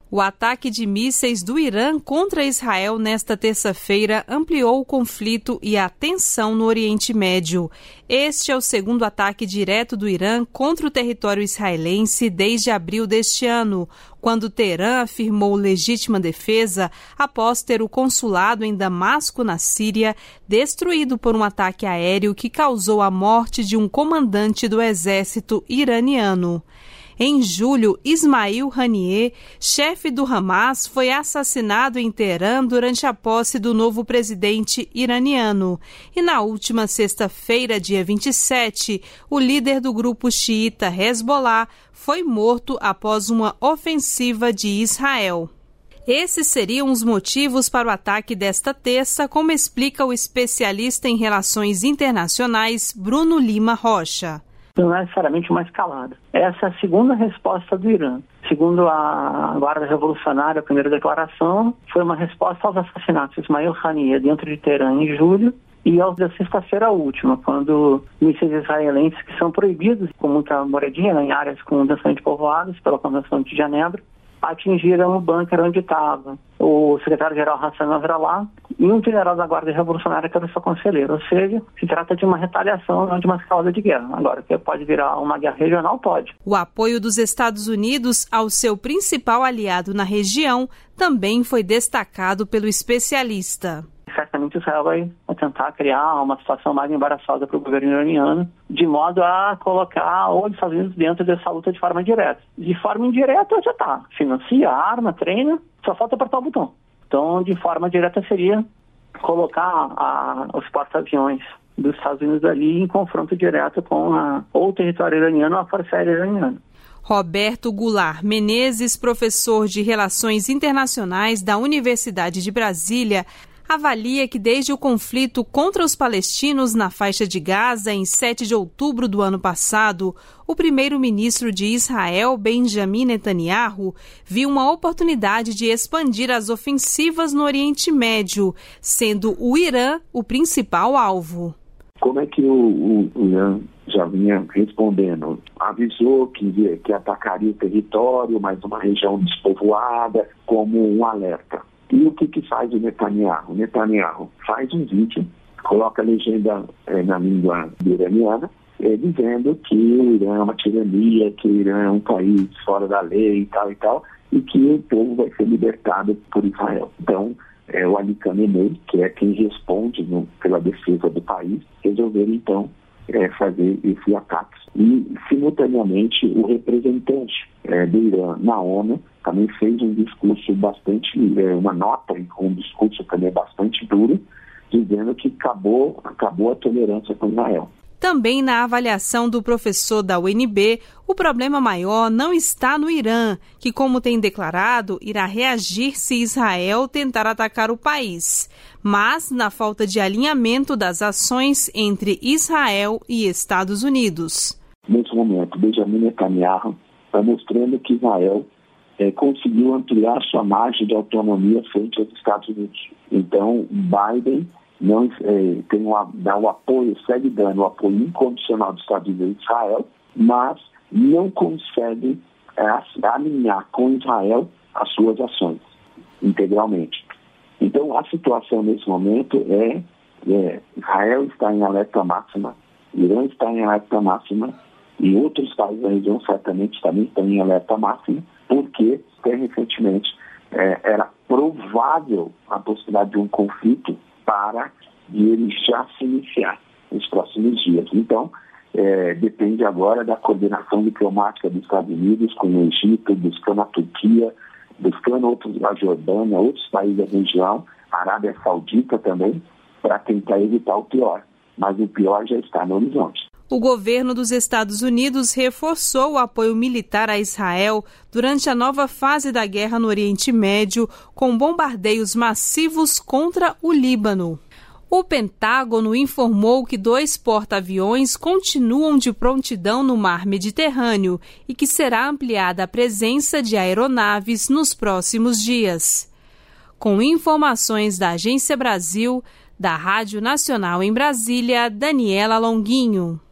O ataque de mísseis do Irã contra Israel nesta terça-feira ampliou o conflito e a tensão no Oriente Médio. Este é o segundo ataque direto do Irã contra o território israelense desde abril deste ano, quando Teherã afirmou legítima defesa após ter o consulado em Damasco, na Síria, destruído por um ataque aéreo que causou a morte de um comandante do exército iraniano. Em julho, Ismail Haniyeh, chefe do Hamas, foi assassinado em Teherã durante a posse do novo presidente iraniano. E na última sexta-feira, dia 27, o líder do grupo xiita Hezbollah foi morto após uma ofensiva de Israel. Esses seriam os motivos para o ataque desta terça, como explica o especialista em relações internacionais Bruno Lima Rocha. Não é necessariamente uma escalada. Essa é a segunda resposta do Irã. Segundo a Guarda Revolucionária, a primeira declaração foi uma resposta aos assassinatos de Ismail Haniyeh dentro de Teherã em julho e aos da sexta-feira a última, quando mísseis israelenses que são proibidos com muita moradia em áreas com densamente povoadas pela Convenção de Genebra, atingiram o bunker onde estava o secretário-geral Hassan Nasrallah e um general da Guarda Revolucionária que era seu conselheiro. Ou seja, se trata de uma retaliação, não de uma escalada de guerra. Agora, que pode virar uma guerra regional, pode. O apoio dos Estados Unidos ao seu principal aliado na região também foi destacado pelo especialista. Certamente Israel vai tentar criar uma situação mais embaraçosa para o governo iraniano, de modo a colocar os Estados Unidos dentro dessa luta de forma direta. De forma indireta já está. Financia, arma, treina, só falta apertar o botão. Então, de forma direta seria colocar os porta-aviões dos Estados Unidos ali em confronto direto com ou o território iraniano ou a Força Aérea Iraniana. Roberto Goulart Menezes, professor de Relações Internacionais da Universidade de Brasília, avalia que desde o conflito contra os palestinos na faixa de Gaza, em 7 de outubro do ano passado, o primeiro-ministro de Israel, Benjamin Netanyahu, viu uma oportunidade de expandir as ofensivas no Oriente Médio, sendo o Irã o principal alvo. Como é que o Irã já vinha respondendo? Avisou que atacaria o território, mas uma região despovoada, como um alerta. E o que faz o Netanyahu? O Netanyahu faz um vídeo, coloca a legenda na língua iraniana, dizendo que o Irã é uma tirania, que o Irã é um país fora da lei e tal, e que o povo vai ser libertado por Israel. Então, o Ali Khamenei, que é quem responde pela defesa do país, resolveram então fazer esse ataque. E, simultaneamente, o representante do Irã na ONU também fez um discurso bastante, uma nota com um discurso também bastante duro, dizendo que acabou a tolerância com Israel. Também na avaliação do professor da UNB, o problema maior não está no Irã, que, como tem declarado, irá reagir se Israel tentar atacar o país, mas na falta de alinhamento das ações entre Israel e Estados Unidos. Nesse momento, Benjamin Netanyahu está mostrando que Israel conseguiu ampliar sua margem de autonomia frente aos Estados Unidos. Então, Biden não dá o apoio, segue dando o apoio incondicional dos Estados Unidos e Israel, mas não consegue alinhar com Israel as suas ações integralmente. Então, a situação nesse momento Israel está em alerta máxima, Irã está em alerta máxima e outros países da região certamente também estão em alerta máxima, porque até recentemente era provável a possibilidade de um conflito para ele já se iniciar nos próximos dias. Então, depende agora da coordenação diplomática dos Estados Unidos com o Egito, buscando a Turquia, buscando a Jordânia, outros países da região, a Arábia Saudita também, para tentar evitar o pior. Mas o pior já está no horizonte. O governo dos Estados Unidos reforçou o apoio militar a Israel durante a nova fase da guerra no Oriente Médio, com bombardeios massivos contra o Líbano. O Pentágono informou que 2 porta-aviões continuam de prontidão no mar Mediterrâneo e que será ampliada a presença de aeronaves nos próximos dias. Com informações da Agência Brasil, da Rádio Nacional em Brasília, Daniela Longuinho.